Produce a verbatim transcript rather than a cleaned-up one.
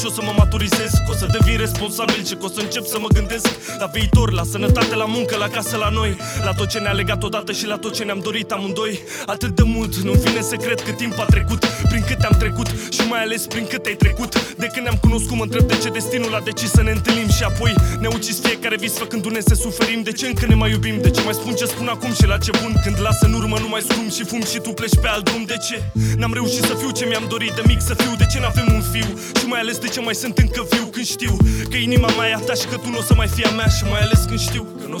și o să mă maturizez, că o să devin responsabil și că o să încep să mă gândesc la viitor, la sănătate, la muncă, la casă, la noi, la tot ce ne-a legat odată și la tot ce ne-am dorit amândoi. Atât de mult, nu-mi vine să cred cât timp a trecut, prin câte am trecut și mai ales prin cât ai trecut. De când ne-am cunoscut mă întreb de ce destinul a decis să ne întâlnim și apoi ne ucis fiecare vis făcându-ne să suferim. De ce încă ne mai iubim? De ce mai spun ce spun acum și la ce bun? Când las în urmă nu mai scrum și fum și tu pleci pe alt drum. De ce n-am reușit să fiu ce mi-am dorit de mic să fiu? De ce n-avem un fiu? Și mai ales de ce mai sunt încă viu când știu că inima mea e a ta și că tu nu o să mai fii a mea? Și mai ales când știu că nu o